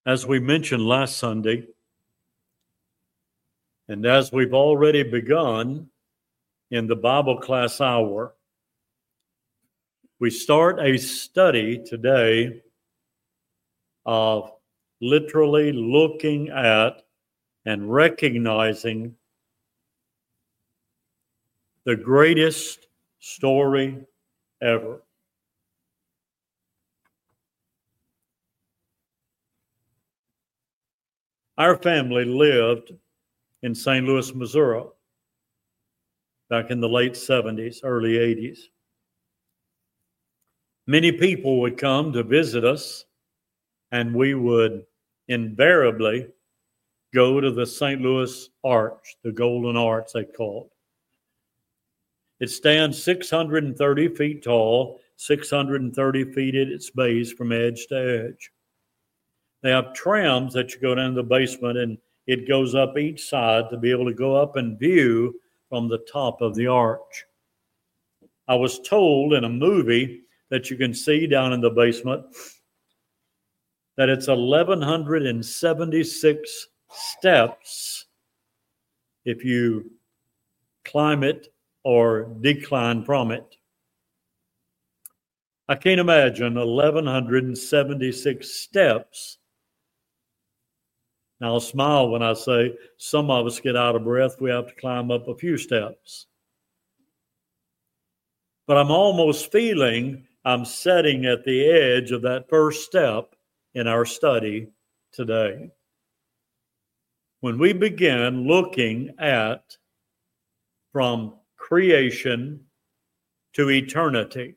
As we mentioned last Sunday, and as we've already begun in the Bible class hour, we start a study today of literally looking at and recognizing the greatest story ever. Our family lived in St. Louis, Missouri, back in the late 70s, early 80s. Many people would come to visit us, and we would invariably go to the St. Louis Arch, the Golden Arch they call it. It stands 630 feet tall, 630 feet at its base from edge to edge. They have trams that you go down to the basement, and it goes up each side to be able to go up and view from the top of the arch. I was told in a movie that you can see down in the basement that it's 1,176 steps if you climb it or decline from it. I can't imagine 1,176 steps. Now, I'll smile when I say some of us get out of breath. We have to climb up a few steps. But I'm almost feeling I'm sitting at the edge of that first step in our study today. When we begin looking at from creation to eternity,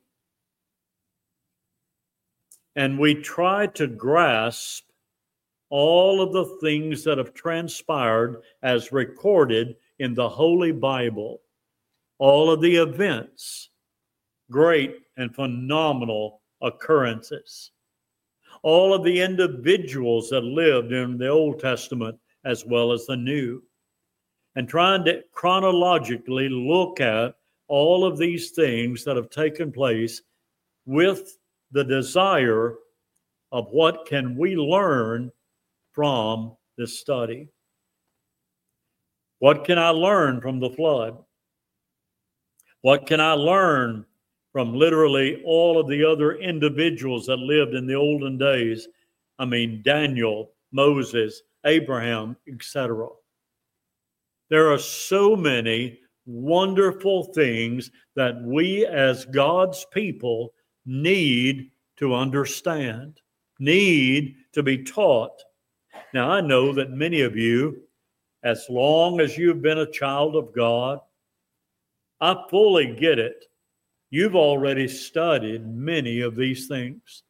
and we try to grasp all of the things that have transpired as recorded in the Holy Bible, all of the events, great and phenomenal occurrences, all of the individuals that lived in the Old Testament as well as the New, and trying to chronologically look at all of these things that have taken place with the desire of what can we learn from this study. What can I learn from the flood? What can I learn from literally all of the other individuals that lived in the olden days? I mean, Daniel, Moses, Abraham, etc. There are so many wonderful things that we as God's people need to understand, need to be taught. Now, I know that many of you, as long as you've been a child of God, I fully get it. You've already studied many of these things.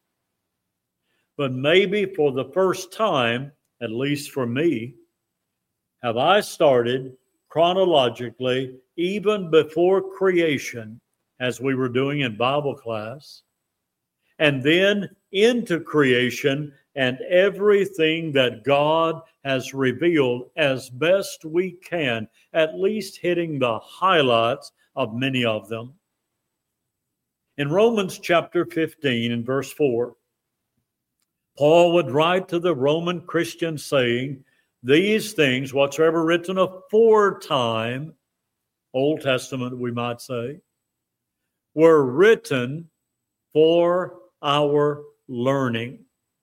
But maybe for the first time, at least for me, have I started chronologically, even before creation, as we were doing in Bible class, and then into creation and everything that God has revealed as best we can, at least hitting the highlights of many of them. In Romans chapter 15 and verse 4, Paul would write to the Roman Christians saying, these things, whatsoever written aforetime, Old Testament we might say, were written for our learning.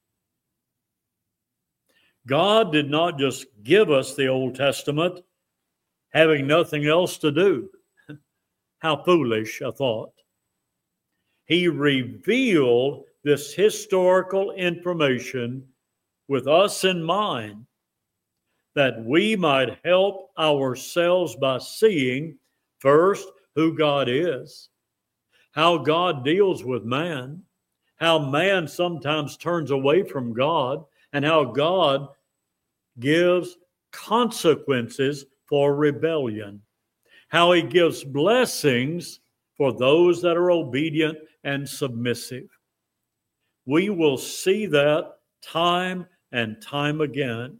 God did not just give us the Old Testament having nothing else to do. How foolish a thought. He revealed this historical information with us in mind, that we might help ourselves by seeing first who God is, how God deals with man, how man sometimes turns away from God, and how God gives consequences for rebellion, how he gives blessings for those that are obedient and submissive. We will see that time and time again.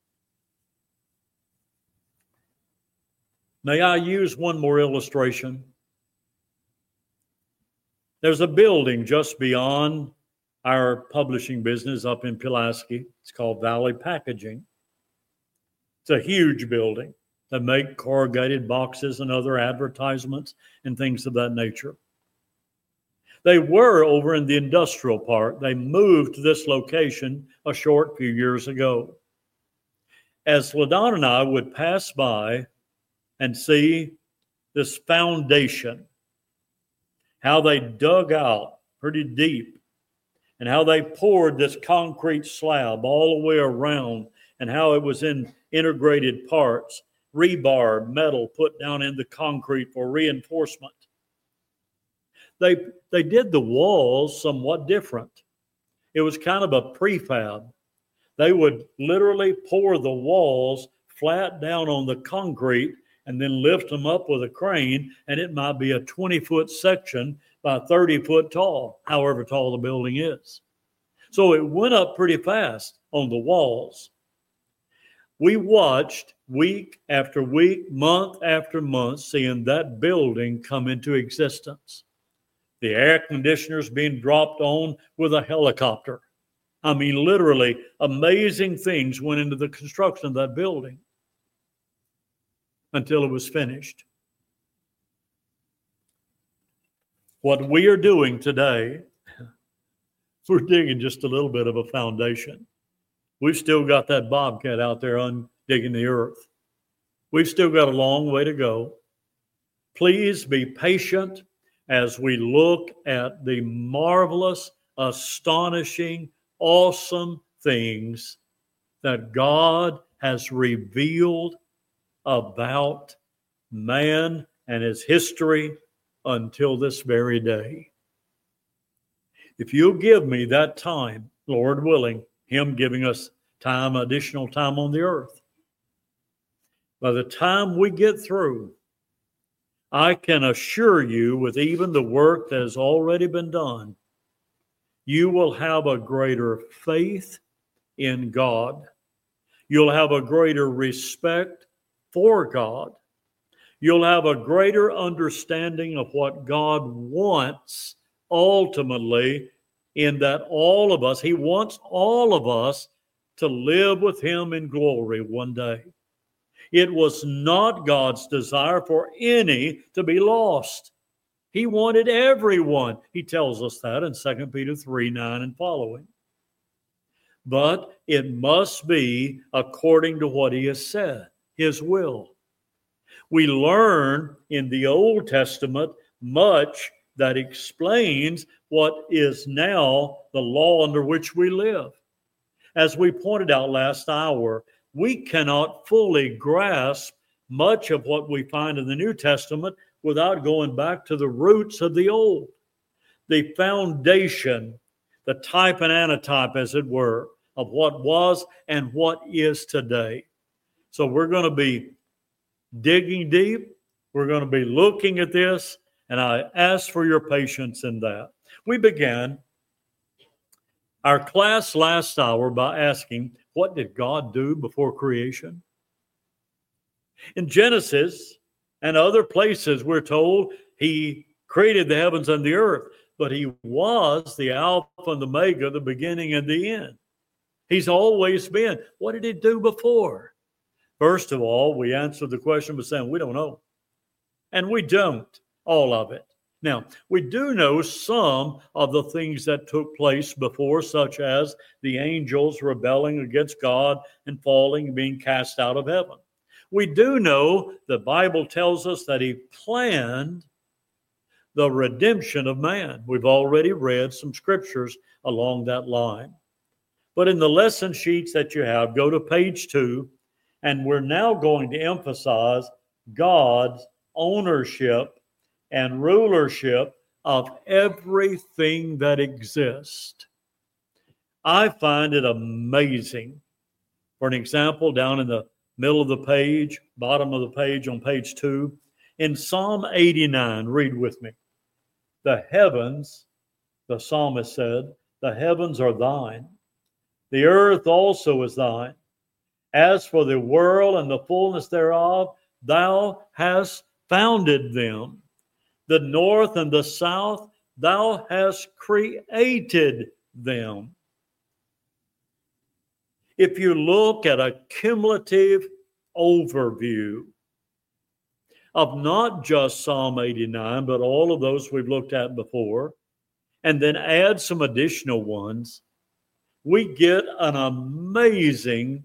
May I use one more illustration? There's a building just beyond our publishing business up in Pulaski. It's called Valley Packaging. It's a huge building that make corrugated boxes and other advertisements and things of that nature. They were over in the industrial part. They moved to this location a short few years ago. As LaDonna and I would pass by and see this foundation, how they dug out pretty deep, and how they poured this concrete slab all the way around, and how it was in integrated parts, rebar, metal put down in the concrete for reinforcement. They did the walls somewhat different. It was kind of a prefab. They would literally pour the walls flat down on the concrete and then lift them up with a crane, and it might be a 20-foot section by 30 foot tall, however tall the building is. So it went up pretty fast on the walls. We watched week after week, month after month, seeing that building come into existence. The air conditioners being dropped on with a helicopter. I mean, literally, amazing things went into the construction of that building until it was finished. What we are doing today, we're digging just a little bit of a foundation. We've still got that bobcat out there digging the earth. We've still got a long way to go. Please be patient as we look at the marvelous, astonishing, awesome things that God has revealed about man and his history until this very day. If you'll give me that time, Lord willing, him giving us time, additional time on the earth, by the time we get through, I can assure you, with even the work that has already been done, you will have a greater faith in God. You'll have a greater respect for God. You'll have a greater understanding of what God wants ultimately, in that all of us, he wants all of us to live with him in glory one day. It was not God's desire for any to be lost. He wanted everyone. He tells us that in 2 Peter 3:9 and following. But it must be according to what he has said, his will. We learn in the Old Testament much that explains what is now the law under which we live. As we pointed out last hour, we cannot fully grasp much of what we find in the New Testament without going back to the roots of the Old. The foundation, the type and antitype, as it were, of what was and what is today. So we're going to be digging deep. We're going to be looking at this, and I ask for your patience in that. We began our class last hour by asking, what did God do before creation? In Genesis and other places, we're told he created the heavens and the earth, but he was the Alpha and the Omega, the beginning and the end. He's always been. What did he do before? First of all, we answered the question by saying we don't know. And we don't, all of it. Now, we do know some of the things that took place before, such as the angels rebelling against God and falling and being cast out of heaven. We do know the Bible tells us that he planned the redemption of man. We've already read some scriptures along that line. But in the lesson sheets that you have, go to page 2, and we're now going to emphasize God's ownership and rulership of everything that exists. I find it amazing. For an example, down in the middle of the page, bottom of the page on page 2, in Psalm 89, read with me. The heavens, the psalmist said, the heavens are thine. The earth also is thine. As for the world and the fullness thereof, thou hast founded them. The north and the south, thou hast created them. If you look at a cumulative overview of not just Psalm 89, but all of those we've looked at before, and then add some additional ones, we get an amazing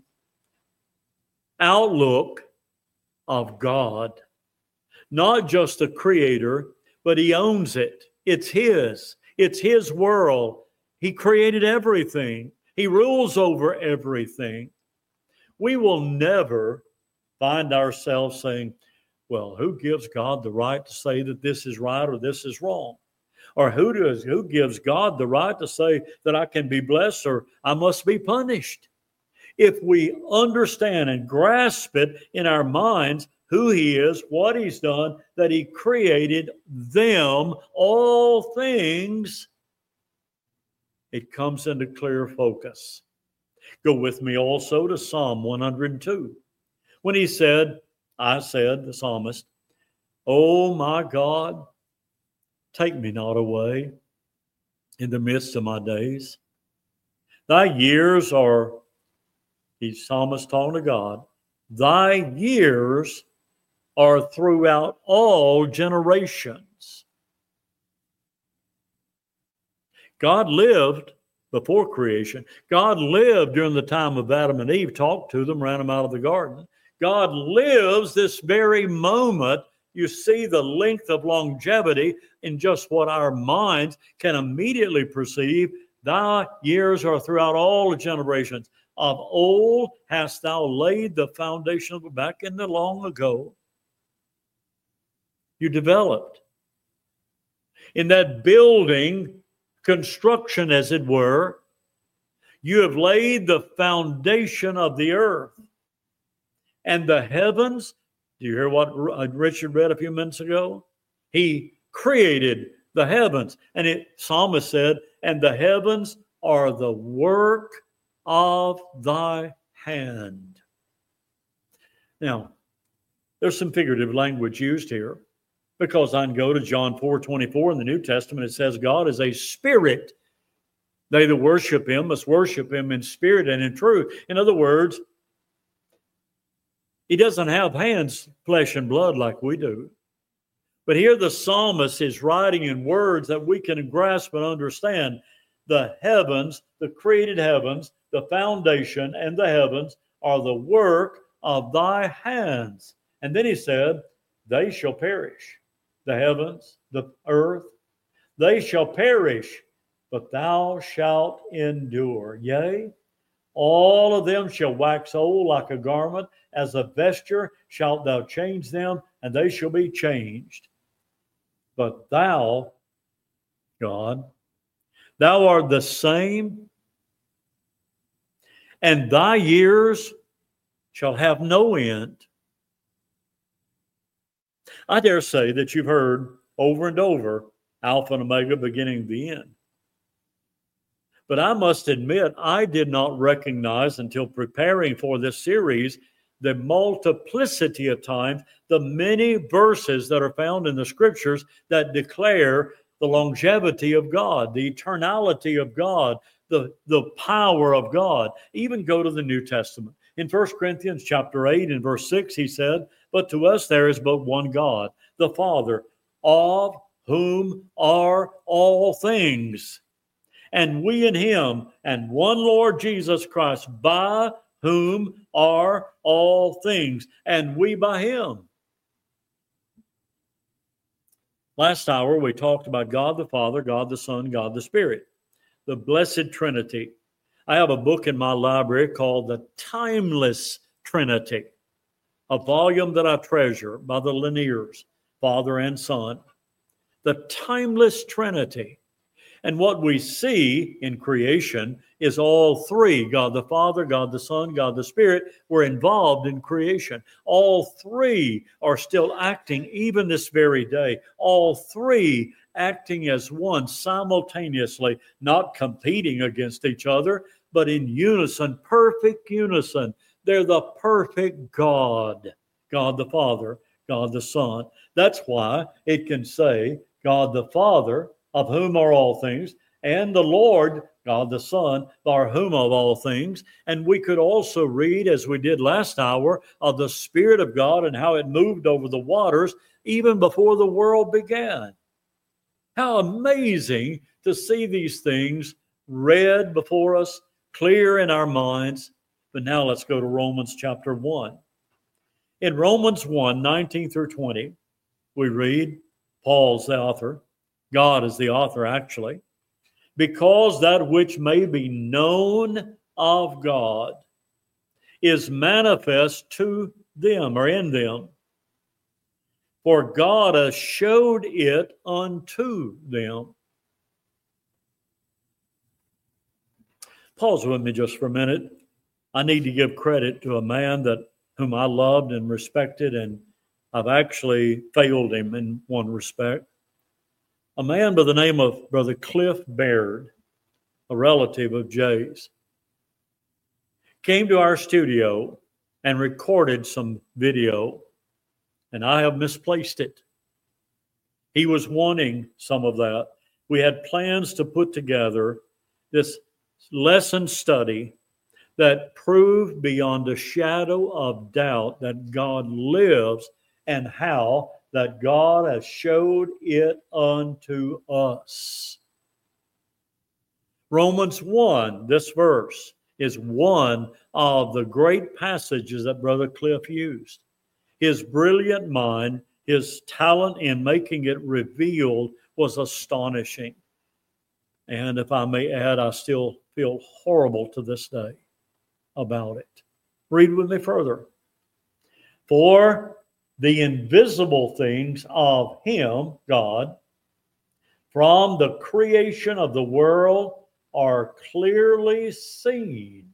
outlook of God. Not just the creator, but he owns it. It's his. It's his world. He created everything. He rules over everything. We will never find ourselves saying, well, who gives God the right to say that this is right or this is wrong? Or who gives God the right to say that I can be blessed or I must be punished? If we understand and grasp it in our minds, who he is, what he's done, that he created them, all things, it comes into clear focus. Go with me also to Psalm 102. When he said, the psalmist, "Oh my God, take me not away in the midst of my days. Thy years are," the psalmist talking to God, "thy years are throughout all generations." God lived before creation. God lived during the time of Adam and Eve, talked to them, ran them out of the garden. God lives this very moment. You see the length of longevity in just what our minds can immediately perceive. Thy years are throughout all generations. Of old hast thou laid the foundation of back in the long ago. You developed. In that building, construction as it were, you have laid the foundation of the earth. And the heavens, do you hear what Richard read a few minutes ago? He created the heavens. And psalmist said, and the heavens are the work of thy hand. Now, there's some figurative language used here, because I can go to John 4:24 in the New Testament. It says God is a spirit. They that worship him must worship him in spirit and in truth. In other words, he doesn't have hands, flesh and blood like we do. But here the psalmist is writing in words that we can grasp and understand. The heavens, the created heavens, the foundation and the heavens are the work of thy hands. And then he said, they shall perish. The heavens, the earth, they shall perish, but thou shalt endure. Yea, all of them shall wax old like a garment. As a vesture shalt thou change them, and they shall be changed. But thou, God, thou art the same, and thy years shall have no end. I dare say that you've heard over and over, Alpha and Omega, beginning and the end. But I must admit, I did not recognize until preparing for this series the multiplicity of times, the many verses that are found in the scriptures that declare the longevity of God, the eternality of God, the power of God. Even go to the New Testament. In 1 Corinthians chapter 8 and verse 6, he said, but to us there is but one God, the Father, of whom are all things. And we in him, and one Lord Jesus Christ, by whom are all things, and we by him. Last hour, we talked about God the Father, God the Son, God the Spirit, the Blessed Trinity. I have a book in my library called The Timeless Trinity, a volume that I treasure by the Laniers, Father and Son. The Timeless Trinity. And what we see in creation is all three, God the Father, God the Son, God the Spirit, were involved in creation. All three are still acting even this very day. All three acting as one simultaneously, not competing against each other, but in unison, perfect unison. They're the perfect God, God the Father, God the Son. That's why it can say God the Father, of whom are all things, and the Lord, God the Son, by whom of all things. And we could also read, as we did last hour, of the Spirit of God and how it moved over the waters even before the world began. How amazing to see these things read before us, clear in our minds. But now let's go to Romans chapter 1. In Romans 1, 19 through 20, we read, Paul's the author. God is the author, actually. Because that which may be known of God is manifest to them, or in them. For God has showed it unto them. Pause with me just for a minute. I need to give credit to a man whom I loved and respected, and I've actually failed him in one respect. A man by the name of Brother Cliff Baird, a relative of Jay's, came to our studio and recorded some video, and I have misplaced it. He was wanting some of that. We had plans to put together this lesson study that proved beyond a shadow of doubt that God lives and how that God has showed it unto us. Romans 1, this verse, is one of the great passages that Brother Cliff used. His brilliant mind, his talent in making it revealed was astonishing. And if I may add, I still feel horrible to this day about it. Read with me further. For the invisible things of Him, God, from the creation of the world are clearly seen.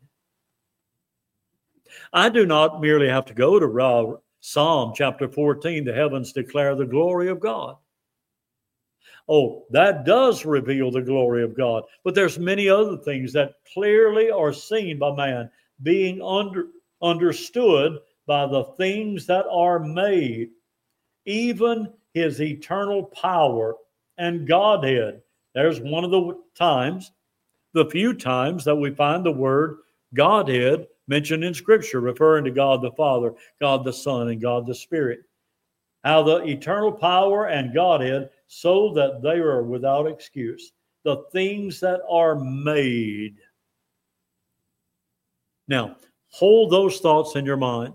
I do not merely have to go to Psalm chapter 14, the heavens declare the glory of God. Oh, that does reveal the glory of God. But there's many other things that clearly are seen by man, being understood by the things that are made, even His eternal power and Godhead. There's one of the few times that we find the word Godhead mentioned in Scripture, referring to God the Father, God the Son, and God the Spirit. How the eternal power and Godhead, so that they are without excuse. The things that are made. Now, hold those thoughts in your mind.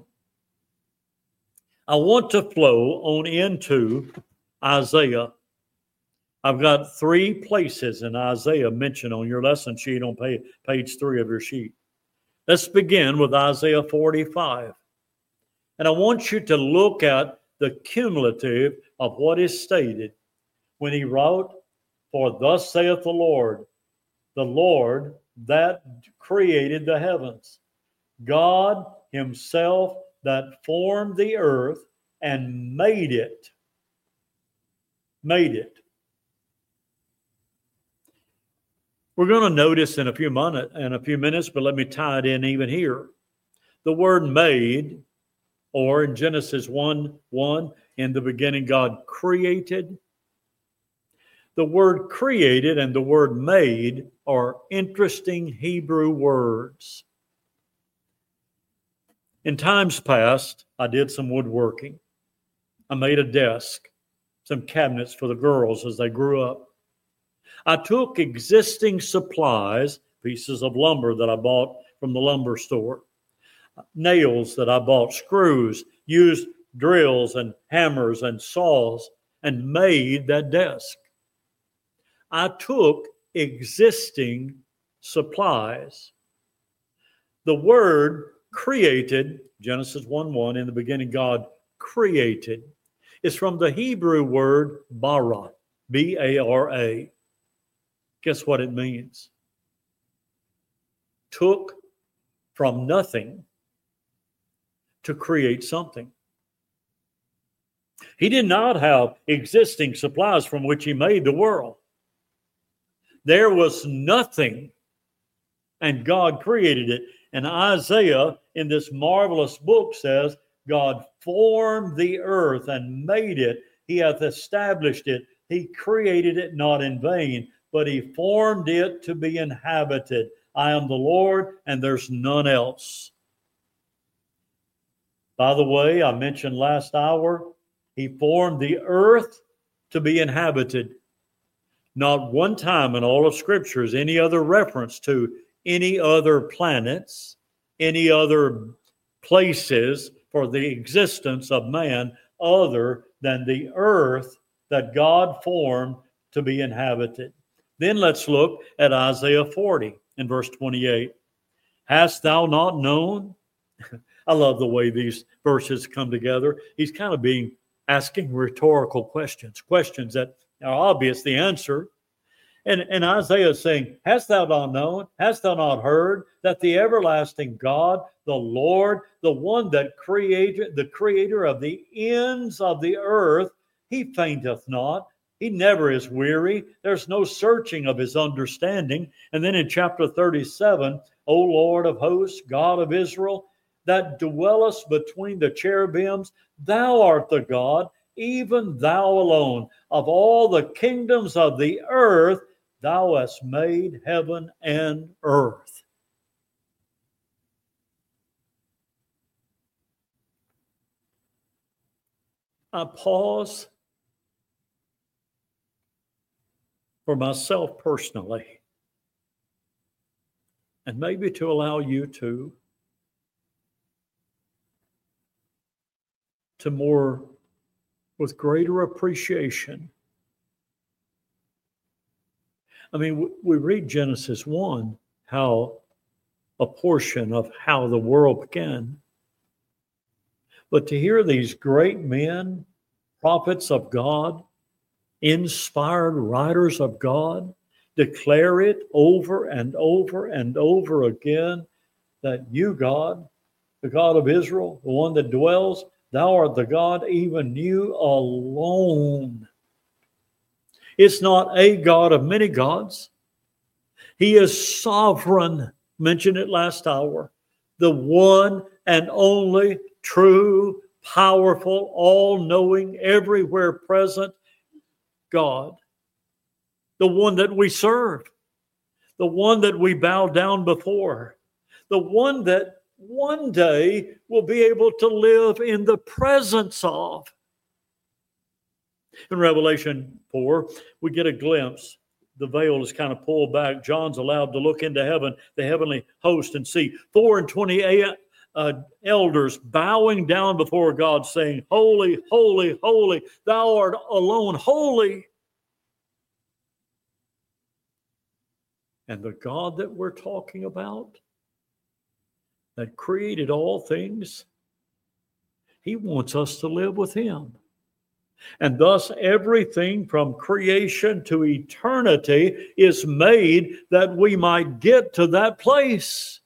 I want to flow on into Isaiah. I've got 3 places in Isaiah mentioned on your lesson sheet on page 3 of your sheet. Let's begin with Isaiah 45. And I want you to look at the cumulative of what is stated when he wrote, for thus saith the Lord that created the heavens, God Himself that formed the earth and made it. Made it. We're going to notice in a few minutes, but let me tie it in even here. The word made, or in Genesis 1:1, in the beginning God created. The word created and the word made are interesting Hebrew words. In times past, I did some woodworking. I made a desk, some cabinets for the girls as they grew up. I took existing supplies, pieces of lumber that I bought from the lumber store, nails that I bought, screws, used drills and hammers and saws, and made that desk. I took existing supplies. The word created, Genesis 1:1, in the beginning God created, is from the Hebrew word bara, B-A-R-A. Guess what it means? Took from nothing to create something. He did not have existing supplies from which He made the world. There was nothing, and God created it. And Isaiah, in this marvelous book, says, God formed the earth and made it. He hath established it. He created it not in vain, but he formed it to be inhabited. I am the Lord, and there's none else. By the way, I mentioned last hour, he formed the earth to be inhabited. Not one time in all of Scripture is any other reference to any other planets, any other places for the existence of man other than the earth that God formed to be inhabited. Then let's look at Isaiah 40 in verse 28. Hast thou not known? I love the way these verses come together. He's kind of asking rhetorical questions that are obvious, the answer. And Isaiah is saying, hast thou not known? Hast thou not heard that the everlasting God, the Lord, the one that created, the creator of the ends of the earth, he fainteth not. He never is weary. There's no searching of his understanding. And then in chapter 37, O Lord of hosts, God of Israel, that dwellest between the cherubims, thou art the God, even thou alone. Of all the kingdoms of the earth, thou hast made heaven and earth. I pause for myself personally, and maybe to allow you to more, with greater appreciation. I mean, we read Genesis 1, how a portion of how the world began. But to hear these great men, prophets of God, inspired writers of God, declare it over and over and over again, that you, God, the God of Israel, the one that dwells, thou art the God, even you alone. It's not a God of many gods. He is sovereign. Mentioned it last hour. The one and only true, powerful, all-knowing, everywhere present God. The one that we serve. The one that we bow down before. The one that one day will be able to live in the presence of. In Revelation 4, we get a glimpse. The veil is kind of pulled back. John's allowed to look into heaven, the heavenly host, and see 24 elders bowing down before God, saying, Holy, holy, holy, thou art alone holy. And the God that we're talking about, that created all things, he wants us to live with him. And thus everything from creation to eternity is made that we might get to that place.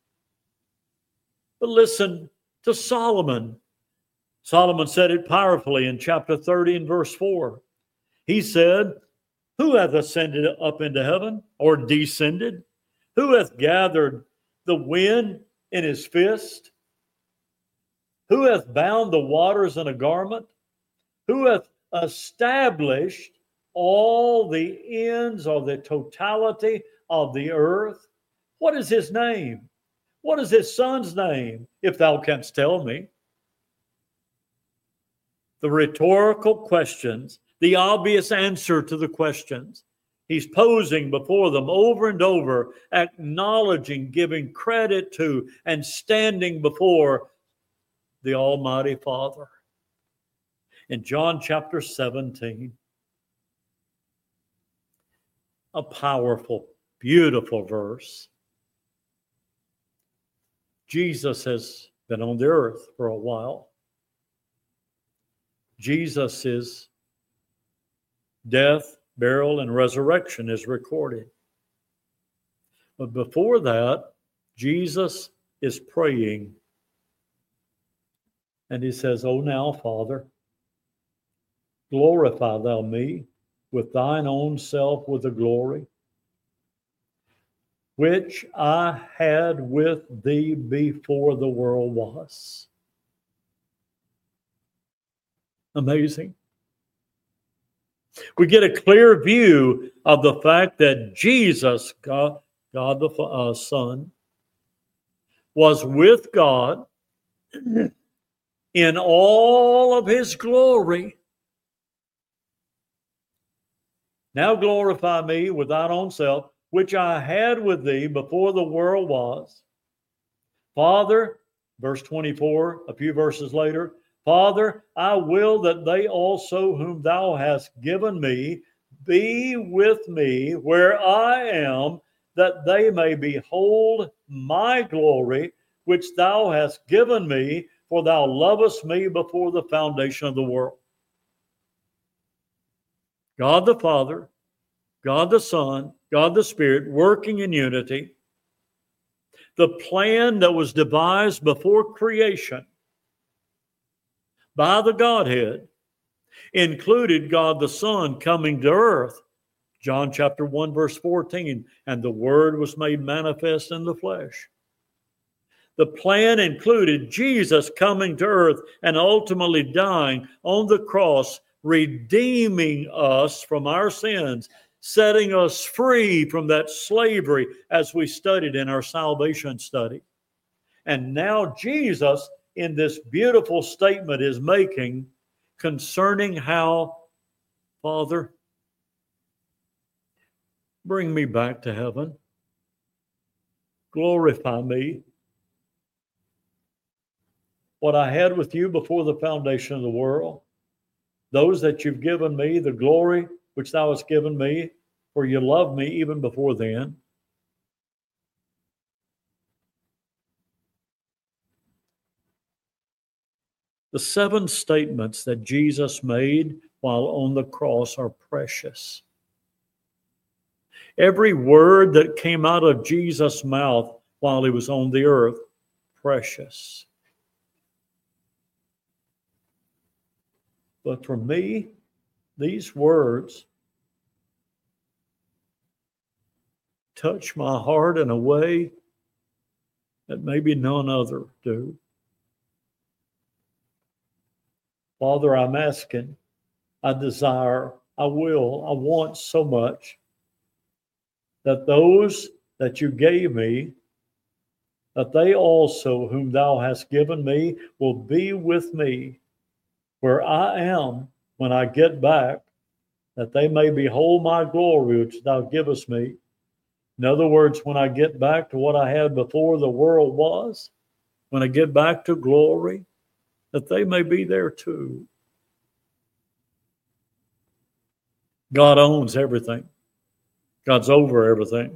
But listen to Solomon. Solomon said it powerfully in chapter 30 and verse 4. He said, who hath ascended up into heaven, or descended? Who hath gathered the wind in his fist? Who hath bound the waters in a garment? Who hath established all the ends or the totality of the earth? What is his name? What is his son's name, if thou canst tell me? The rhetorical questions, the obvious answer to the questions. He's posing before them over and over, acknowledging, giving credit to, and standing before the Almighty Father. In John chapter 17, a powerful, beautiful verse. Jesus has been on the earth for a while. Jesus' death, burial, and resurrection is recorded. But before that, Jesus is praying. And he says, O now, Father, glorify thou me with thine own self with the glory which I had with thee before the world was. Amazing. We get a clear view of the fact that Jesus, God the Son, was with God in all of his glory. Now glorify me with thine own self, which I had with thee before the world was. Father, verse 24, a few verses later, Father, I will that they also whom thou hast given me be with me where I am, that they may behold my glory, which thou hast given me, for thou lovest me before the foundation of the world. God the Father, God the Son, God the Spirit, working in unity. The plan that was devised before creation by the Godhead included God the Son coming to earth. John chapter 1, verse 14, and the Word was made manifest in the flesh. The plan included Jesus coming to earth and ultimately dying on the cross, redeeming us from our sins, setting us free from that slavery as we studied in our salvation study. And now Jesus, in this beautiful statement, is making concerning how, Father, bring me back to heaven. Glorify me. What I had with you before the foundation of the world, those that you've given me, the glory which thou hast given me, for you loved me even before then. The 7 statements that Jesus made while on the cross are precious. Every word that came out of Jesus' mouth while he was on the earth, precious. But for me, these words touch my heart in a way that maybe none other do. Father, I'm asking, I desire, I will, I want so much that those that you gave me, that they also whom thou hast given me will be with me where I am when I get back, that they may behold my glory which thou givest me. In other words, when I get back to what I had before the world was, when I get back to glory, that they may be there too. God owns everything. God's over everything.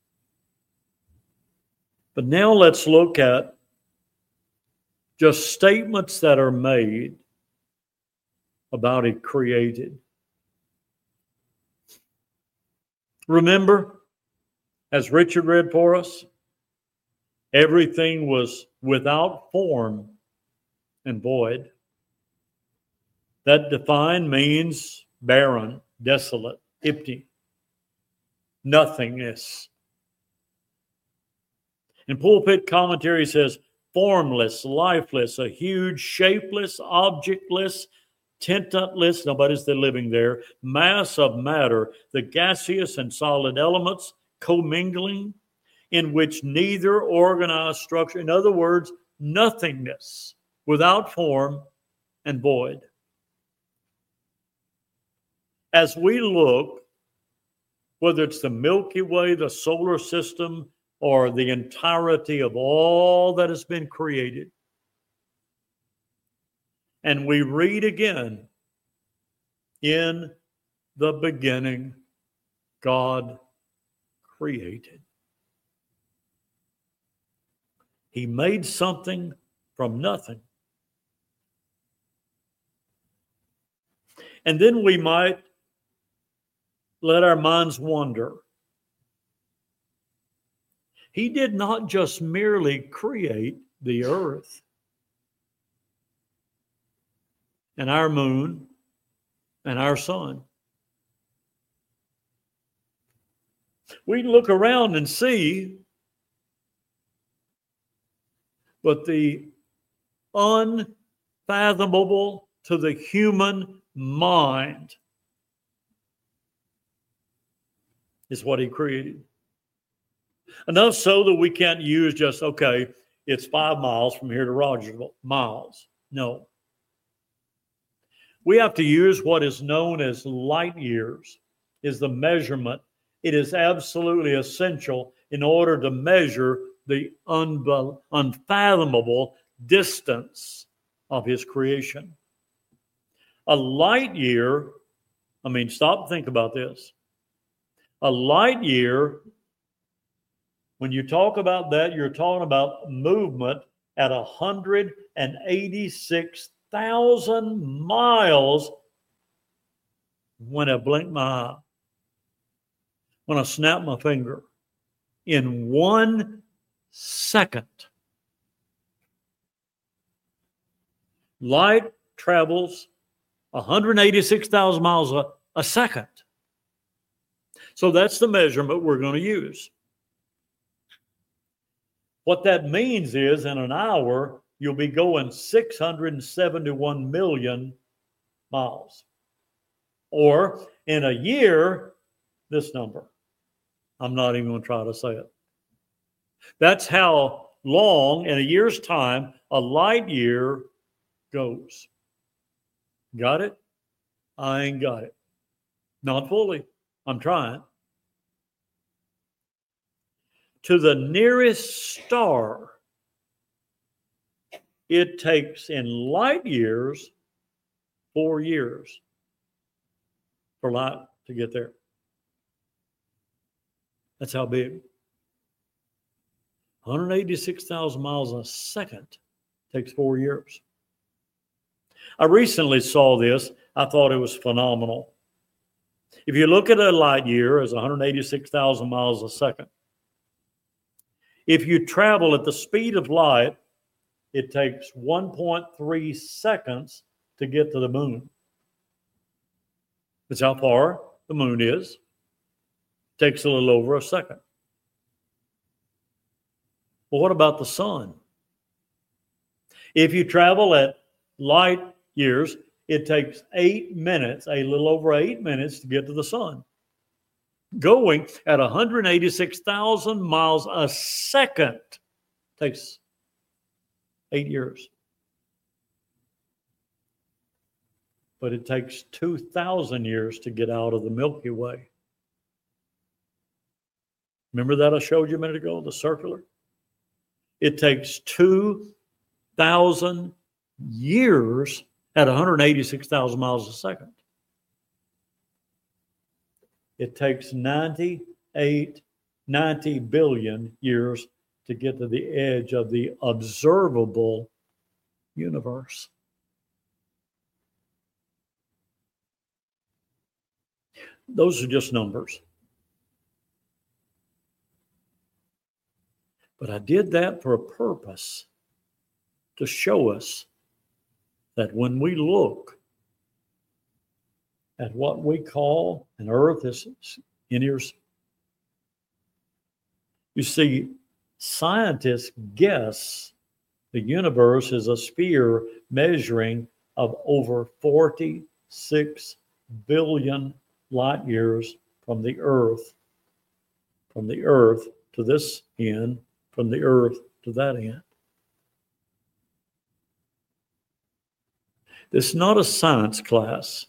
But now let's look at just statements that are made about it created. Remember, as Richard read for us, everything was without form and void. That defined means barren, desolate, empty, nothingness. And Pulpit Commentary says, formless, lifeless, a huge, shapeless, objectless, tenantless, nobody's living there, mass of matter, the gaseous and solid elements commingling, in which neither organized structure, in other words, nothingness, without form and void. As we look, whether it's the Milky Way, the solar system, or the entirety of all that has been created, and we read again, in the beginning, God created. He made something from nothing. And then we might let our minds wander. He did not just merely create the earth and our moon and our sun. We can look around and see, but the unfathomable to the human mind is what he created. Enough so that we can't use just, okay, it's 5 miles from here to Rogersville. Miles. No. We have to use what is known as light years, is the measurement. It is absolutely essential in order to measure the unfathomable distance of his creation. A light year, stop and think about this. A light year, when you talk about that, you're talking about movement at 186,000 miles when I blink my eye, when I snap my finger, in 1 second. Light travels 186,000 miles a second. So that's the measurement we're going to use. What that means is in an hour, you'll be going 671 million miles. Or in a year, this number. I'm not even going to try to say it. That's how long, in a year's time, a light year goes. Got it? I ain't got it. Not fully. I'm trying. To the nearest star, it takes in light years 4 years for light to get there. That's how big. 186,000 miles a second takes 4 years. I recently saw this. I thought it was phenomenal. If you look at a light year as 186,000 miles a second, if you travel at the speed of light, it takes 1.3 seconds to get to the moon. That's how far the moon is. It takes a little over a second. Well, what about the sun? If you travel at light years, it takes 8 minutes, a little over 8 minutes to get to the sun. Going at 186,000 miles a second takes 8 years. But it takes 2,000 years to get out of the Milky Way. Remember that I showed you a minute ago, the circular? It takes 2,000 years at 186,000 miles a second. It takes 90 billion years to get to the edge of the observable universe. Those are just numbers. But I did that for a purpose, to show us that when we look at what we call an earth is in yours, you see, scientists guess the universe is a sphere measuring of over 46 billion light years from the earth to this end, from the earth to that end. This is not a science class.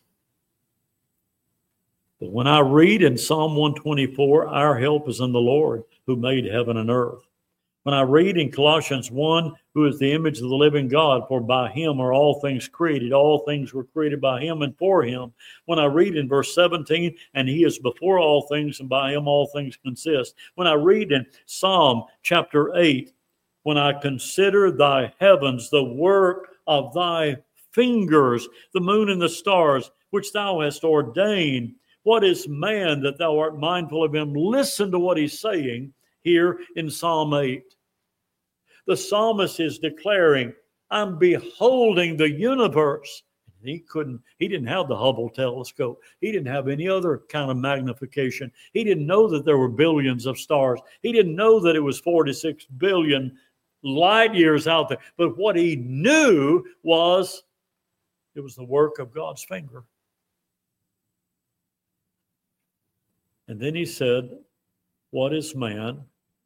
But when I read in Psalm 124, our help is in the Lord who made heaven and earth. When I read in Colossians 1, who is the image of the living God, for by him are all things created. All things were created by him and for him. When I read in verse 17, and he is before all things, and by him all things consist. When I read in Psalm chapter 8, when I consider thy heavens, the work of thy fingers, the moon and the stars, which thou hast ordained. What is man that thou art mindful of him? Listen to what he's saying here in Psalm 8. The psalmist is declaring, I'm beholding the universe. He didn't have the Hubble telescope. He didn't have any other kind of magnification. He didn't know that there were billions of stars. He didn't know that it was 46 billion light years out there. But what he knew was it was the work of God's finger. And then he said, what is man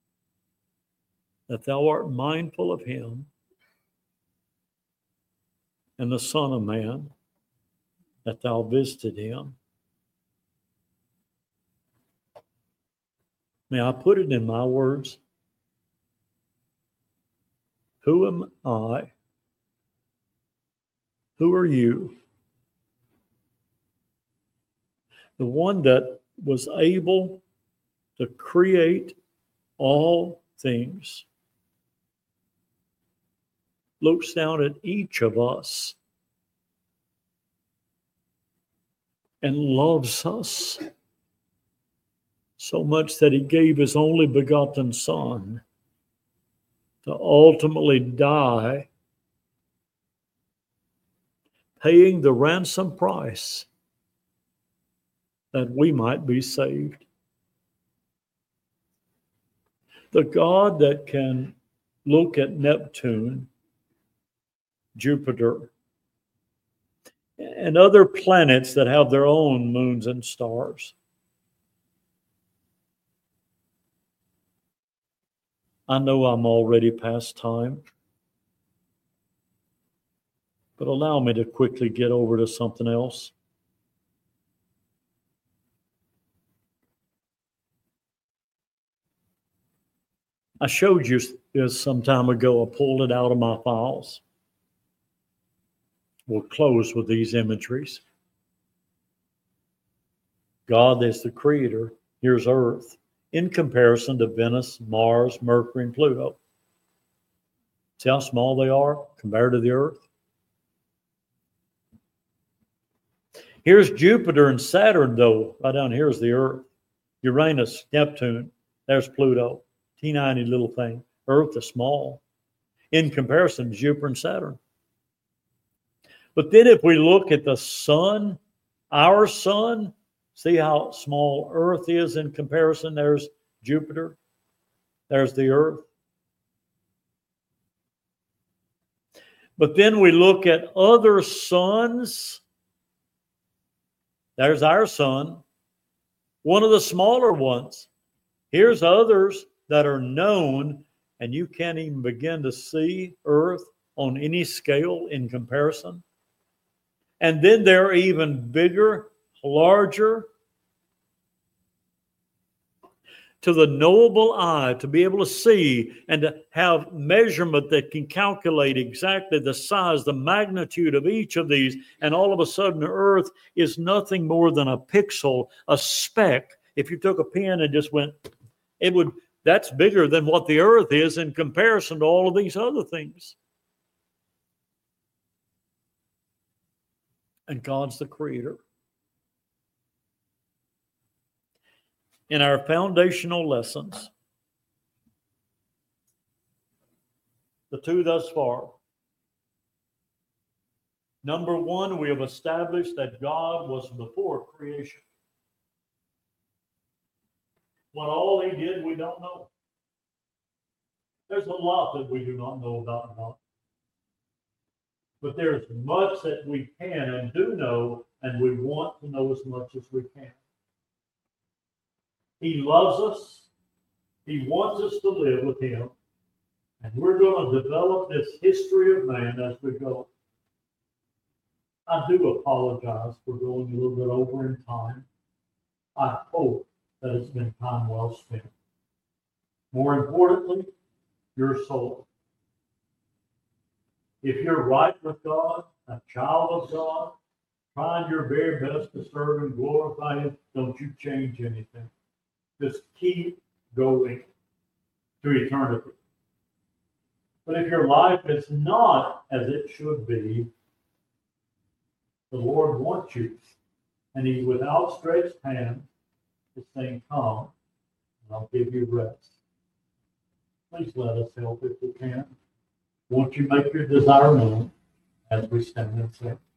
that thou art mindful of him, and the Son of Man that thou visited him? May I put it in my words? Who am I? Who are you? The one that was able to create all things looks down at each of us and loves us so much that he gave his only begotten Son to ultimately die, paying the ransom price that we might be saved. The God that can look at Neptune, Jupiter, and other planets that have their own moons and stars. I know I'm already past time, but allow me to quickly get over to something else. I showed you this some time ago. I pulled it out of my files. We'll close with these imageries. God is the creator. Here's Earth in comparison to Venus, Mars, Mercury, and Pluto. See how small they are compared to the Earth? Here's Jupiter and Saturn, though. Right down here is the Earth. Uranus, Neptune, there's Pluto. Teeny little thing. Earth is small in comparison to Jupiter and Saturn. But then if we look at the sun, our sun, see how small Earth is in comparison? There's Jupiter. There's the Earth. But then we look at other suns. There's our sun, one of the smaller ones. Here's others that are known, and you can't even begin to see Earth on any scale in comparison. And then they're even bigger, larger. To the knowable eye, to be able to see and to have measurement that can calculate exactly the size, the magnitude of each of these, and all of a sudden Earth is nothing more than a pixel, a speck. If you took a pen and just went, that's bigger than what the Earth is in comparison to all of these other things. And God's the creator. In our foundational lessons, the two thus far, number one, we have established that God was before creation. What all he did, we don't know. There's a lot that we do not know about God. But there's much that we can and do know, and we want to know as much as we can. He loves us. He wants us to live with him. And we're going to develop this history of man as we go. I do apologize for going a little bit over in time. I hope that it's been time well spent. More importantly, your soul. If you're right with God, a child of God, trying your very best to serve and glorify him, don't you change anything. Just keep going to eternity. But if your life is not as it should be, the Lord wants you. And he's with outstretched hand is saying, come, and I'll give you rest. Please let us help if we can. Won't you make your desire known as we stand and say?